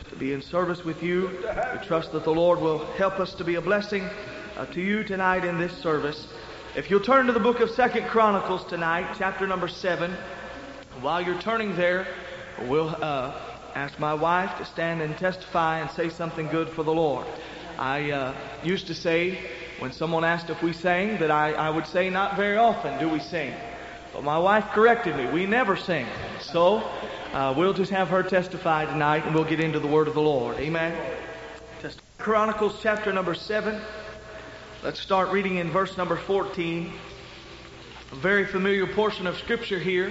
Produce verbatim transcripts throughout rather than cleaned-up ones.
to be in service with you. We trust that the Lord will help us to be a blessing uh, to you tonight in this service. If you'll turn to the book of Second Chronicles tonight, chapter number seven. While you're turning there, we'll uh, ask my wife to stand and testify and say something good for the Lord. I uh, used to say, when someone asked if we sang, that I, I would say not very often do we sing. But my wife corrected me. We never sing. So uh, we'll just have her testify tonight and we'll get into the word of the Lord. Amen. Chronicles chapter number seven. Let's start reading in verse number fourteen. A very familiar portion of Scripture here.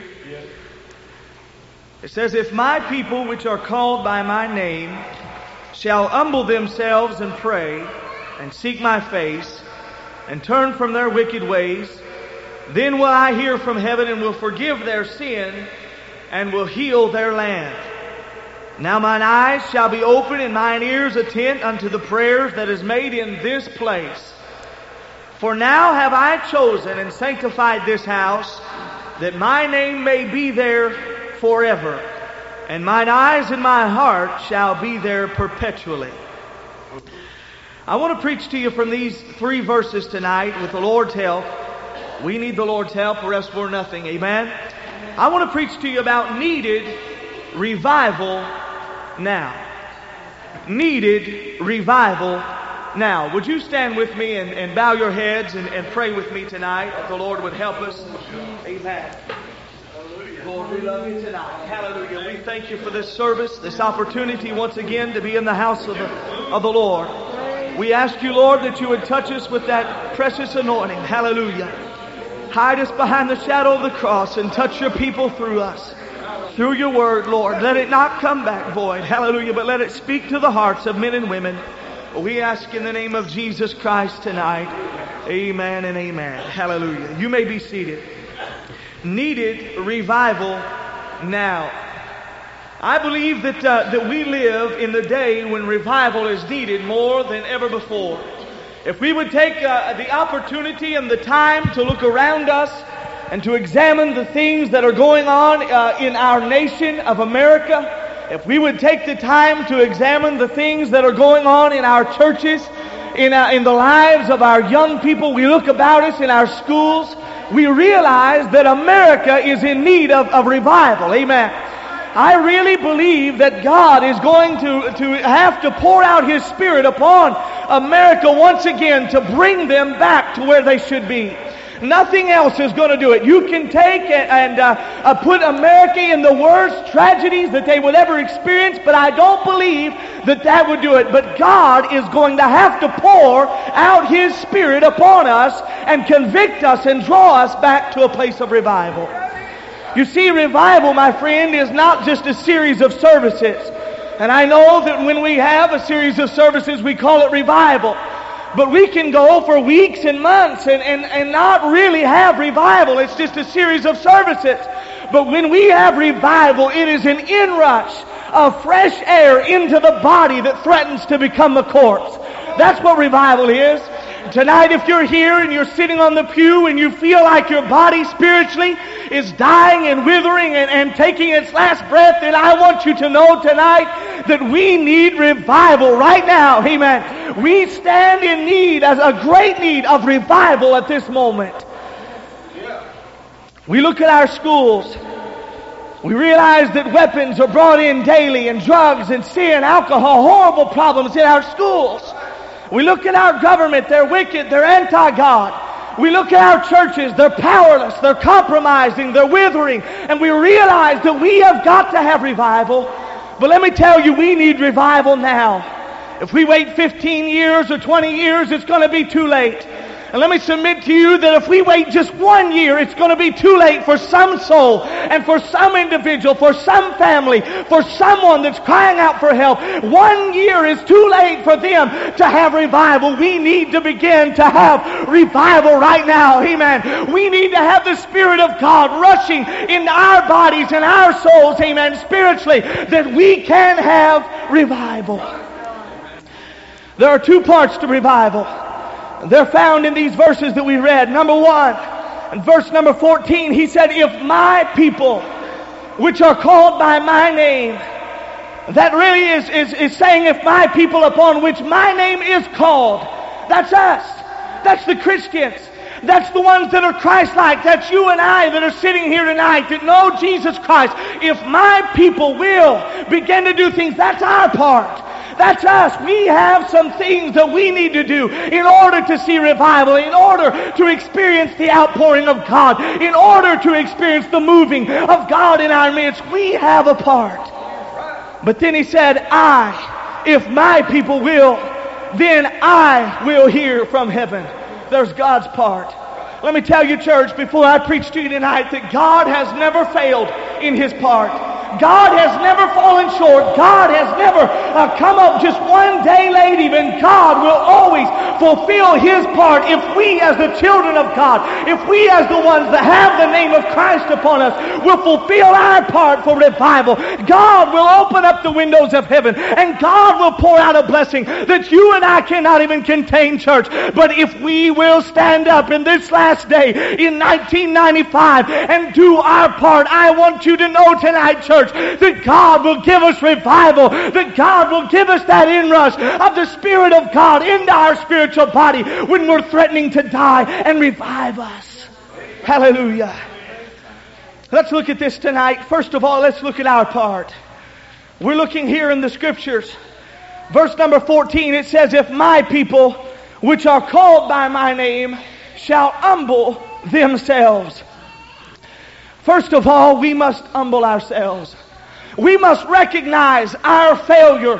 It says, "If my people which are called by my name shall humble themselves and pray and seek my face and turn from their wicked ways, then will I hear from heaven and will forgive their sin and will heal their land. Now mine eyes shall be open and mine ears attent unto the prayers that is made in this place. For now have I chosen and sanctified this house, that my name may be there forever, and mine eyes and my heart shall be there perpetually." I want to preach to you from these three verses tonight with the Lord's help. We need the Lord's help, or else we're nothing. Amen? I want to preach to you about needed revival now. Needed revival now. Would you stand with me and, and bow your heads and, and pray with me tonight that the Lord would help us? Amen. Lord, we love you tonight. Hallelujah. We thank you for this service, this opportunity once again to be in the house of the, of the Lord. We ask you, Lord, that you would touch us with that precious anointing. Hallelujah. Hide us behind the shadow of the cross and touch your people through us. Through your word, Lord. Let it not come back void. Hallelujah. But let it speak to the hearts of men and women. We ask in the name of Jesus Christ tonight. Amen and amen. Hallelujah. You may be seated. Needed revival now. I believe that uh, that we live in the day when revival is needed more than ever before. If we would take uh, the opportunity and the time to look around us and to examine the things that are going on uh, in our nation of America, if we would take the time to examine the things that are going on in our churches, in, our, in the lives of our young people, we look about us in our schools, we realize that America is in need of, of revival. Amen. I really believe that God is going to, to have to pour out His Spirit upon America once again to bring them back to where they should be. Nothing else is going to do it. You can take and uh, uh, put America in the worst tragedies that they would ever experience, but I don't believe that that would do it. But God is going to have to pour out His Spirit upon us and convict us and draw us back to a place of revival. You see, revival, my friend, is not just a series of services. And I know that when we have a series of services, we call it revival. But we can go for weeks and months and, and, and not really have revival. It's just a series of services. But when we have revival, it is an inrush of fresh air into the body that threatens to become a corpse. That's what revival is. Tonight, if you're here and you're sitting on the pew and you feel like your body spiritually is dying and withering and, and taking its last breath, then I want you to know tonight that we need revival right now. Amen. We stand in need, as a great need of revival at this moment. We look at our schools. We realize that weapons are brought in daily, and drugs and sin, alcohol, horrible problems in our schools. We look at our government, they're wicked, they're anti-God. We look at our churches, they're powerless, they're compromising, they're withering. And we realize that we have got to have revival. But let me tell you, we need revival now. If we wait fifteen years or twenty years, it's going to be too late. And let me submit to you that if we wait just one year, it's going to be too late for some soul and for some individual, for some family, for someone that's crying out for help. One year is too late for them to have revival. We need to begin to have revival right now. Amen. We need to have the Spirit of God rushing into our bodies and our souls, amen, spiritually, that we can have revival. There are two parts to revival. They're found in these verses that we read. Number one, in verse number fourteen, he said, "If my people, which are called by my name, that really is, is, is saying, if my people upon which my name is called. That's us. That's the Christians. That's the ones that are Christ-like. That's you and I that are sitting here tonight that know Jesus Christ. If my people will begin to do things, that's our part. That's us. We have some things that we need to do in order to see revival, in order to experience the outpouring of God, in order to experience the moving of God in our midst. We have a part. But then he said, I, if my people will, then I will hear from heaven. There's God's part. Let me tell you, church, before I preach to you tonight, that God has never failed in His part. God has never fallen short. God has never uh, come up just one day late even. God will always fulfill His part if we as the children of God, if we as the ones that have the name of Christ upon us, will fulfill our part for revival. God will open up the windows of heaven and God will pour out a blessing that you and I cannot even contain, church. But if we will stand up in this last day in nineteen ninety-five and do our part, I want you to know tonight, church, that God will give us revival, that God will give us that inrush of the Spirit of God into our spiritual body when we're threatening to die, and revive us. Hallelujah. Let's look at this tonight. First of all, let's look at our part. We're looking here in the Scriptures. Verse number fourteen, it says, if my people, which are called by my name, shall humble themselves. First of all, we must humble ourselves. We must recognize our failure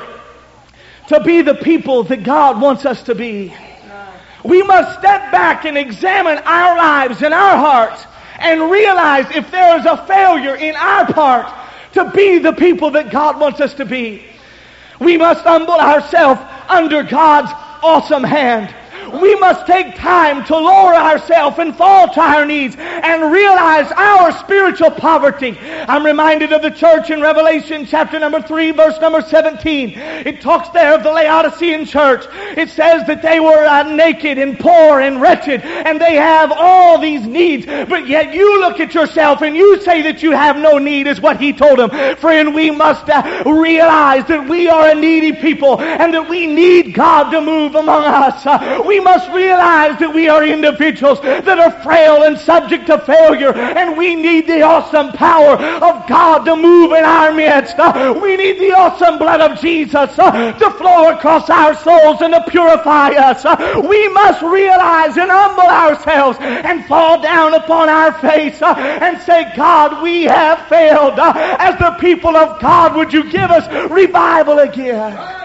to be the people that God wants us to be. We must step back and examine our lives and our hearts and realize if there is a failure in our part to be the people that God wants us to be. We must humble ourselves under God's awesome hand. We must take time to lower ourselves and fall to our knees and realize our spiritual poverty. I'm reminded of the church in Revelation chapter number three, verse number seventeen. It talks there of the Laodicean church. It says that they were uh, naked and poor and wretched, and they have all these needs. But yet you look at yourself and you say that you have no need, is what he told them. Friend, we must uh, realize that we are a needy people and that we need God to move among us. Uh, we We must realize that we are individuals that are frail and subject to failure, and we need the awesome power of God to move in our midst. Uh, we need the awesome blood of Jesus uh, to flow across our souls and to purify us. Uh, we must realize and humble ourselves and fall down upon our face uh, and say, God, we have failed. Uh, as the people of God, would you give us revival again?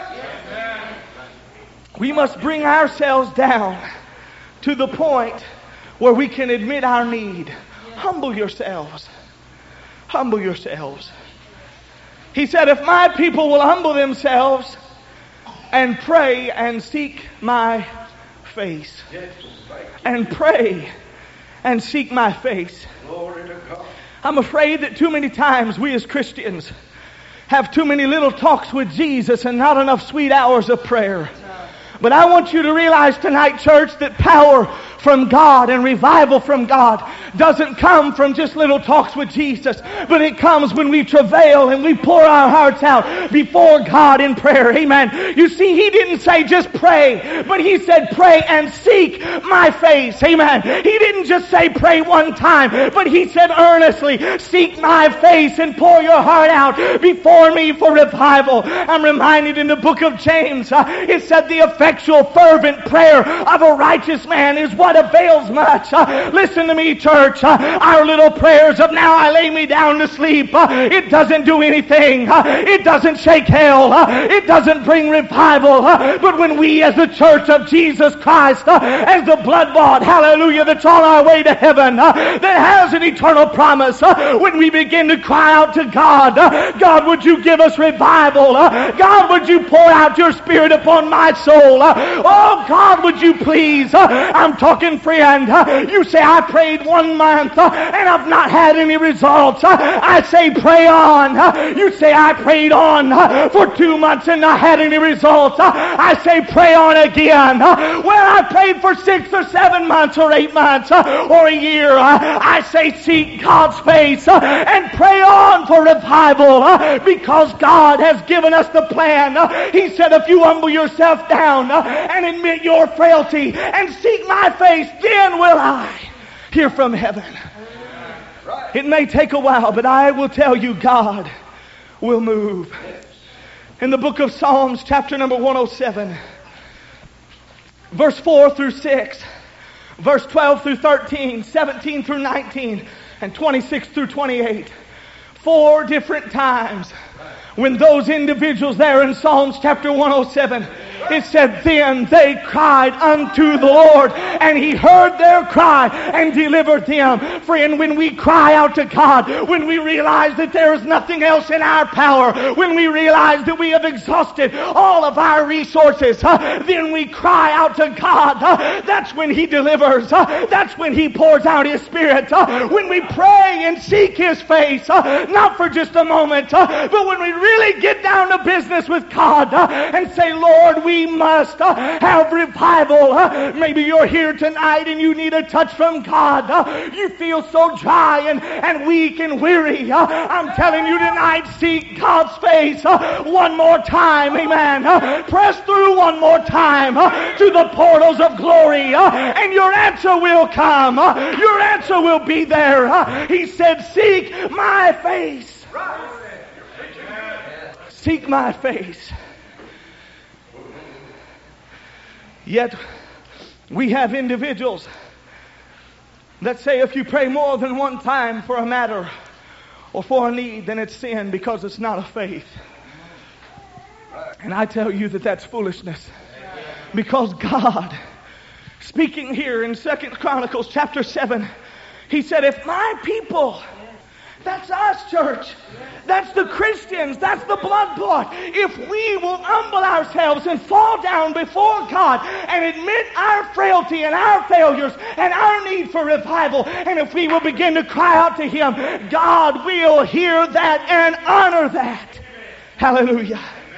We must bring ourselves down to the point where we can admit our need. Humble yourselves. Humble yourselves. He said, if my people will humble themselves and pray and seek my face. And pray and seek my face. I'm afraid that too many times we as Christians have too many little talks with Jesus and not enough sweet hours of prayer. But I want you to realize tonight, church, that power from God and revival from God doesn't come from just little talks with Jesus, but it comes when we travail and we pour our hearts out before God in prayer. Amen. You see, He didn't say just pray, but He said pray and seek my face. Amen. He didn't just say pray one time, but He said earnestly seek my face and pour your heart out before me for revival. I'm reminded in the book of James, uh, it said the effectual fervent prayer of a righteous man is what avails much. Uh, listen to me, church. Uh, our little prayers of now I lay me down to sleep, uh, it doesn't do anything. Uh, it doesn't shake hell. Uh, it doesn't bring revival. Uh, but when we as the church of Jesus Christ, uh, as the blood-bought, hallelujah, that's on our way to heaven, uh, that has an eternal promise, uh, when we begin to cry out to God, uh, God, would you give us revival? Uh, God, would you pour out your Spirit upon my soul? Uh, oh, God, would you please? Uh, I'm talking talking, friend. You say, I prayed one month and I've not had any results. I say, pray on. You say, I prayed on for two months and not had any results. I say, pray on again. Well, I prayed for six or seven months or eight months or a year. I say, seek God's face and pray on for revival because God has given us the plan. He said, if you humble yourself down and admit your frailty and seek my face, then will I hear from heaven. It may take a while, but I will tell you, God will move. In the book of Psalms, chapter number one oh seven, verse four through six, verse twelve through thirteen, seventeen through nineteen, and twenty-six through twenty-eight. Four different times when those individuals there in Psalms chapter one oh seven, it said, then they cried unto the Lord, and He heard their cry and delivered them. Friend, when we cry out to God, when we realize that there is nothing else in our power, when we realize that we have exhausted all of our resources, uh, then we cry out to God. Uh, that's when He delivers. Uh, that's when He pours out His Spirit. Uh, when we pray and seek His face, uh, not for just a moment, uh, but when we really get down to business with God uh, and say, Lord, we must uh, have revival. Uh, maybe you're here tonight and you need a touch from God. Uh, you feel so dry and, and weak and weary. Uh, I'm telling you tonight, seek God's face uh, one more time. Amen. Uh, press through one more time uh, to the portals of glory uh, and your answer will come. Uh, your answer will be there. Uh, he said, seek my face. Seek my face. Yet we have individuals that say if you pray more than one time for a matter or for a need, then it's sin because it's not a faith. And I tell you that that's foolishness. Because God, speaking here in Second Chronicles chapter seven, He said, if my people, that's us, church. That's the Christians. That's the blood bought. If we will humble ourselves and fall down before God and admit our frailty and our failures and our need for revival, and if we will begin to cry out to Him, God will hear that and honor that. Hallelujah.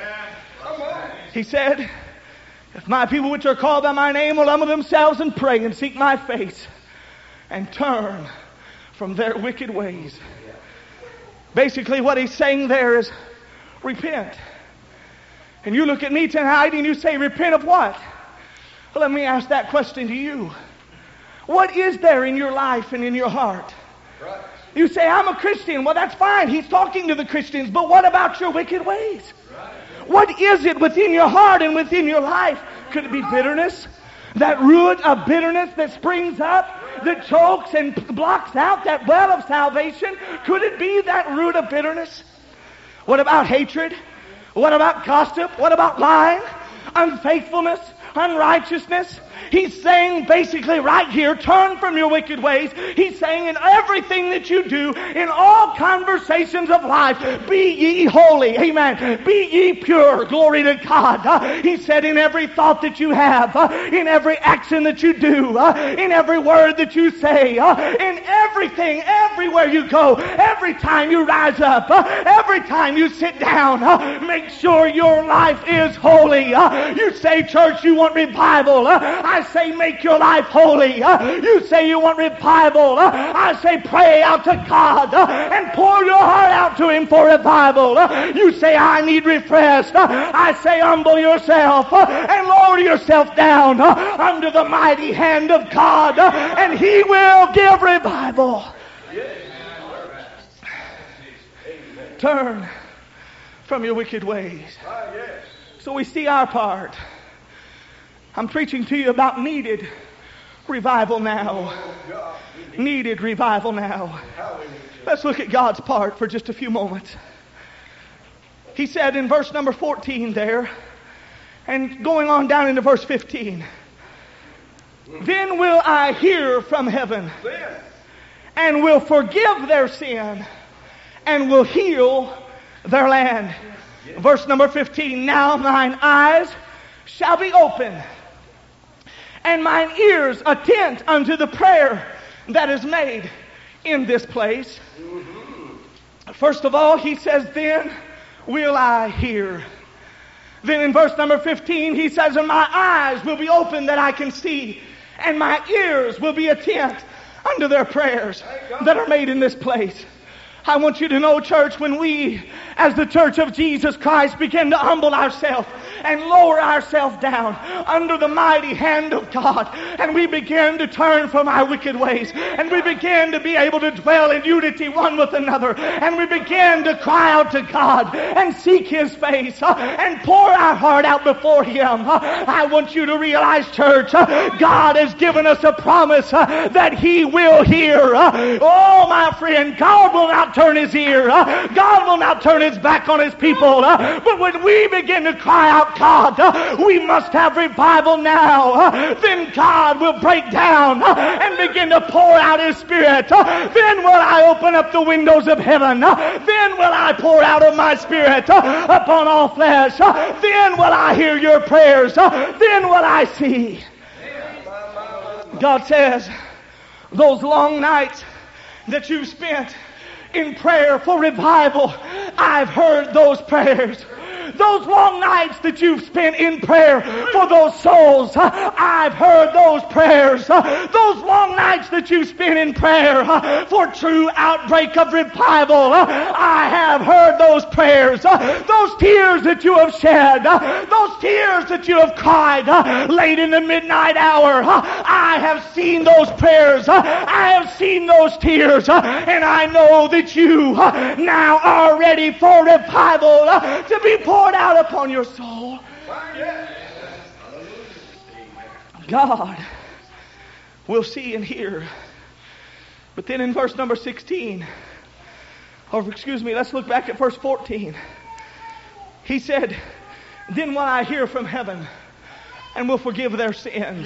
He said, if my people which are called by my name will humble themselves and pray and seek my face and turn from their wicked ways. Basically what He's saying there is repent. And you look at me tonight and you say, repent of what? Well, let me ask that question to you. What is there in your life and in your heart? Right. You say, I'm a Christian. Well, that's fine. He's talking to the Christians. But what about your wicked ways? Right. What is it within your heart and within your life? Could it be bitterness? That root of bitterness that springs up, that chokes and blocks out that well of salvation? Could it be that root of bitterness? What about hatred? What about gossip? What about lying? Unfaithfulness? Unrighteousness? He's saying basically right here, turn from your wicked ways. He's saying in everything that you do, in all conversations of life, be ye holy. Amen. Be ye pure. Glory to God. Uh, he said in every thought that you have, uh, in every action that you do, uh, in every word that you say, uh, in everything, everywhere you go, every time you rise up, uh, every time you sit down, uh, make sure your life is holy. Uh, you say, church, you want revival. Uh, I say make your life holy. Uh, you say you want revival. Uh, I say pray out to God uh, and pour your heart out to Him for revival. Uh, you say I need refreshed. Uh, I say humble yourself uh, and lower yourself down uh, under the mighty hand of God uh, and He will give revival. Turn from your wicked ways. So we see our part. I'm preaching to you about needed revival now. Needed revival now. Let's look at God's part for just a few moments. He said in verse number fourteen there, and going on down into verse fifteen, then will I hear from heaven and will forgive their sin and will heal their land. Verse number fifteen, now mine eyes shall be open, and mine ears attent unto the prayer that is made in this place. First of all, he says, then will I hear. Then in verse number fifteen, he says, and my eyes will be open that I can see, and my ears will be attent unto their prayers that are made in this place. I want you to know, church, when we, as the church of Jesus Christ, begin to humble ourselves and lower ourselves down under the mighty hand of God, and we begin to turn from our wicked ways, and we begin to be able to dwell in unity one with another, and we begin to cry out to God and seek His face uh, and pour our heart out before Him. Uh, I want you to realize, church, uh, God has given us a promise uh, that He will hear. Uh, oh, my friend, God will not turn His ear. Uh, God will not turn His back on His people. Uh, but when we begin to cry out, God, uh, we must have revival now. Uh, then God will break down uh, and begin to pour out His Spirit. Uh, then will I open up the windows of heaven. Uh, then will I pour out of my Spirit uh, upon all flesh. Uh, then will I hear your prayers. Uh, then will I see. God says, those long nights that you've spent in prayer for revival, I've heard those prayers. Those long nights that you've spent in prayer for those souls, I've heard those prayers. Those long nights that you spent in prayer for true outbreak of revival, I have heard those prayers. Those tears that you have shed, those tears that you have cried late in the midnight hour, I have seen those prayers. I have seen those tears, and I know that you now are ready for revival to be poured out upon your soul. God will see and hear. But then in verse number sixteen, or excuse me, let's look back at verse fourteen. He said, then will I hear from heaven and will forgive their sins.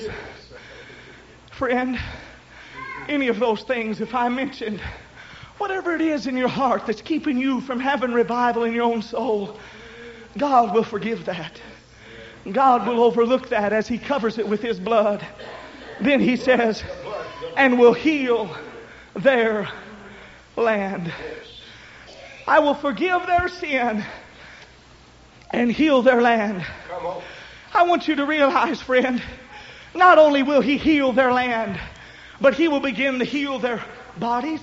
Friend, any of those things, if I mentioned, whatever it is in your heart that's keeping you from having revival in your own soul, God will forgive that. God will overlook that as He covers it with His blood. Then He says, and will heal their land. I will forgive their sin and heal their land. I want you to realize, friend, not only will He heal their land, but He will begin to heal their bodies.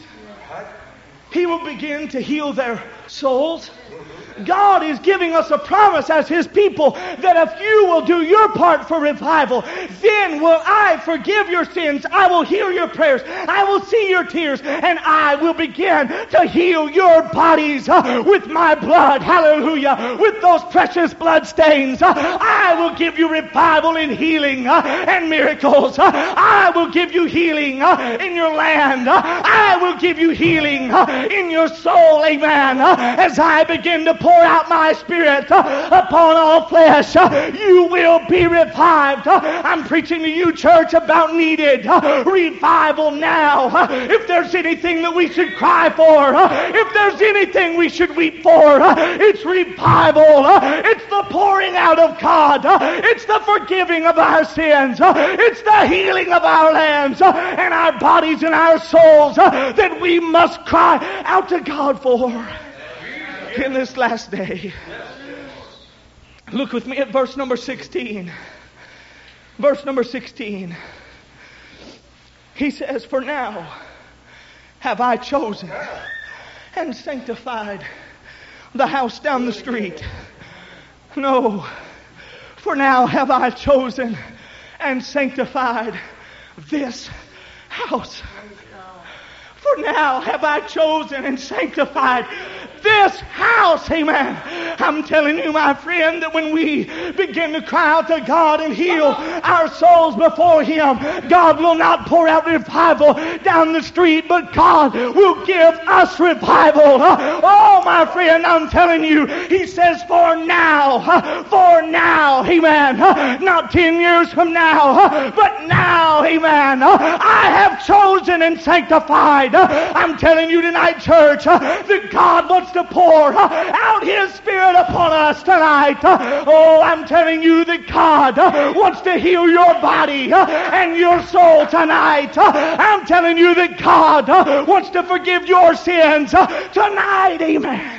He will begin to heal their souls. God is giving us a promise as His people that if you will do your part for revival, then will I forgive your sins. I will hear your prayers. I will see your tears, and I will begin to heal your bodies uh, with my blood. Hallelujah. With those precious blood stains. Uh, I will give you revival and healing uh, and miracles. Uh, I will give you healing uh, in your land. Uh, I will give you healing uh, in your soul. Amen. Uh, as I begin to pour out my Spirit uh, upon all flesh, uh, you will be revived. Uh, I'm preaching to you, church, about needed uh, revival now. Uh, if there's anything that we should cry for, uh, if there's anything we should weep for, uh, it's revival. Uh, it's the pouring out of God. Uh, it's the forgiving of our sins. Uh, it's the healing of our lands uh, and our bodies and our souls uh, that we must cry out to God for in this last day. Look with me at verse number sixteen. Verse number sixteen. He says, for now have I chosen and sanctified the house down the street. No, for now have I chosen and sanctified this house. For now have I chosen and sanctified this house. Amen. I'm telling you, my friend, that when we begin to cry out to God and heal our souls before Him, God will not pour out revival down the street, but God will give us revival. Oh, my friend, I'm telling you, He says, for now, for now, amen. Not ten years from now, but now, amen. I have chosen and sanctified. I'm telling you tonight, church, that God wants to pour out His Spirit Spirit upon us tonight. Oh, I'm telling you that God wants to heal your body and your soul tonight. I'm telling you that God wants to forgive your sins tonight. Amen.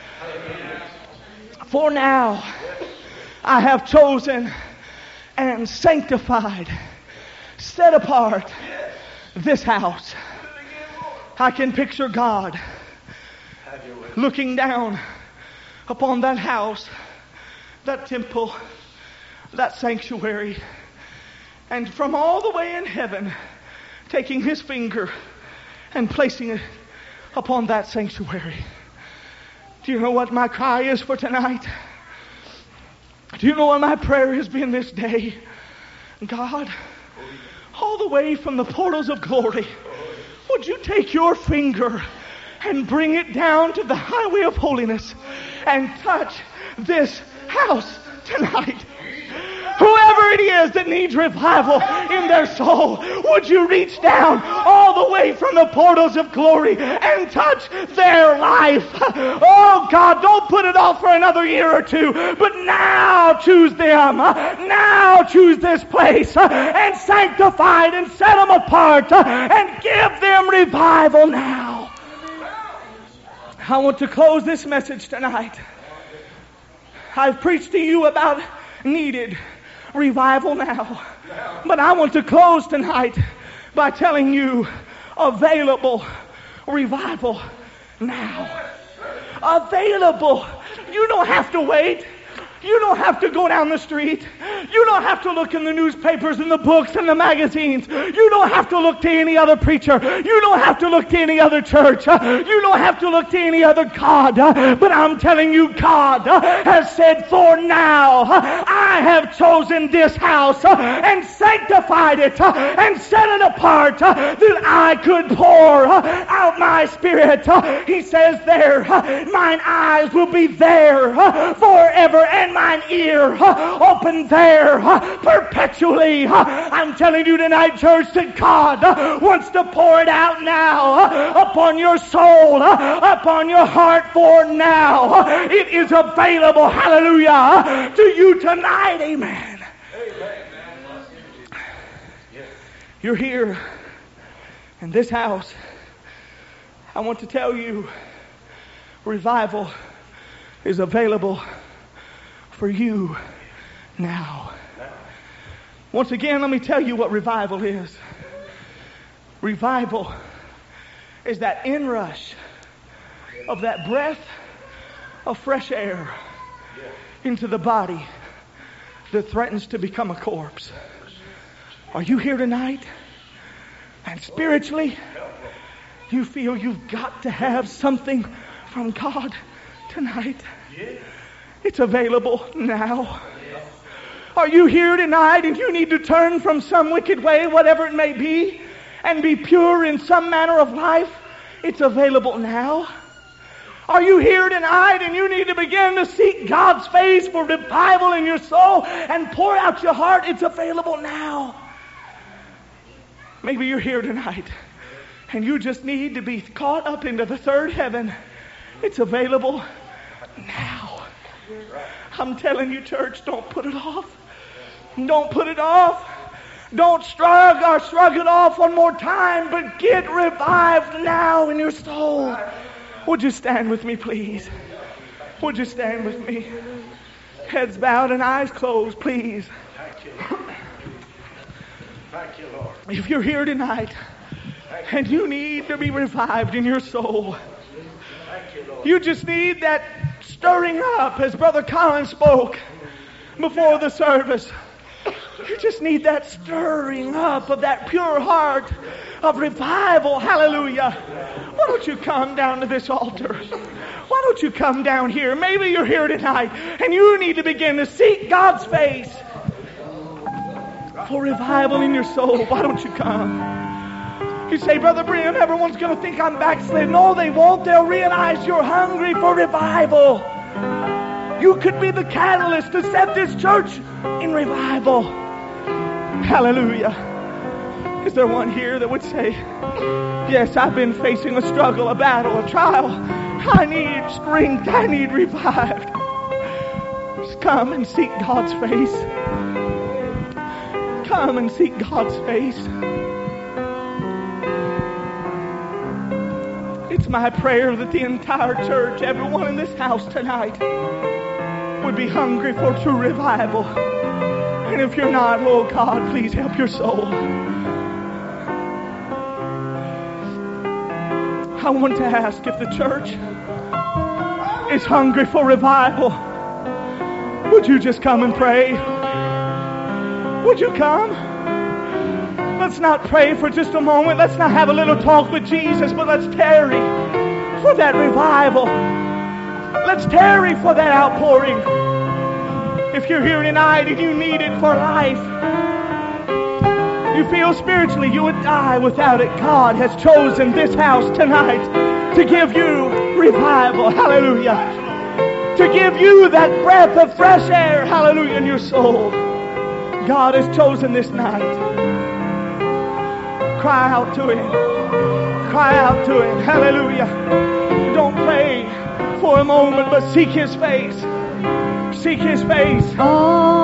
For now I have chosen and sanctified, set apart this house. I can picture God looking down upon that house, that temple, that sanctuary, and from all the way in heaven, taking his finger and placing it upon that sanctuary. Do you know what my cry is for tonight? Do you know what my prayer has been this day? God, all the way from the portals of glory, would you take your finger and bring it down to the highway of holiness and touch this house tonight? Whoever it is that needs revival in their soul, would you reach down all the way from the portals of glory and touch their life? Oh God, don't put it off for another year or two, but now choose them. Now choose this place and sanctify it and set them apart and give them revival now. I want to close this message tonight. I've preached to you about needed revival now. But I want to close tonight by telling you available revival now. Available. You don't have to wait. You don't have to go down the street. You don't have to look in the newspapers and the books and the magazines. You don't have to look to any other preacher. You don't have to look to any other church. You don't have to look to any other God. But I'm telling you, God has said, for now, I have chosen this house and sanctified it and set it apart that I could pour out my Spirit. He says there, mine eyes will be there forever and mine ear open there perpetually. I'm telling you tonight, church, that God wants to pour it out now upon your soul, upon your heart. For now it is available, hallelujah, to you tonight. Amen. You're here in this house. I want to tell you, revival is available for you now. Once again, let me tell you what revival is. Revival is that inrush of that breath of fresh air into the body that threatens to become a corpse. Are you here tonight? And spiritually, you feel you've got to have something from God tonight? It's available now. Are you here tonight and you need to turn from some wicked way, whatever it may be, and be pure in some manner of life? It's available now. Are you here tonight and you need to begin to seek God's face for revival in your soul and pour out your heart? It's available now. Maybe you're here tonight and you just need to be caught up into the third heaven. It's available now. I'm telling you, church, don't put it off. Don't put it off. Don't shrug or shrug it off one more time, but get revived now in your soul. Would you stand with me, please? Would you stand with me? Heads bowed and eyes closed, please. Thank you. Thank you, Lord. If you're here tonight and you need to be revived in your soul, you just need that stirring up, as Brother Collins spoke before the service. You just need that stirring up of that pure heart of revival. Hallelujah. Why don't you come down to this altar? Why don't you come down here? Maybe you're here tonight and you need to begin to seek God's face for revival in your soul. Why don't you come? You say, Brother Brian, everyone's going to think I'm backslid. No, they won't. They'll realize you're hungry for revival. You could be the catalyst to set this church in revival. Hallelujah. Is there one here that would say, yes, I've been facing a struggle, a battle, a trial. I need strength. I need revived. Just come and seek God's face. Come and seek God's face. It's my prayer that the entire church, everyone in this house tonight, would be hungry for true revival. And if you're not, oh God, please help your soul. I want to ask if the church is hungry for revival. Would you just come and pray? Would you come? Let's not pray for just a moment. Let's not have a little talk with Jesus, but let's tarry for that revival. Let's tarry for that outpouring. If you're here tonight and you need it for life, you feel spiritually you would die without it, God has chosen this house tonight to give you revival. Hallelujah. To give you that breath of fresh air. Hallelujah, in your soul. God has chosen this night. Cry out to Him. Cry out to Him. Hallelujah. Don't pray for a moment, but seek His face. Seek His face. Oh.